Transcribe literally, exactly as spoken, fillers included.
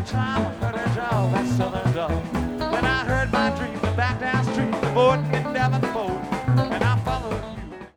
time I heard her draw that southern dog. When I heard my dream, the back down street, the boarding it never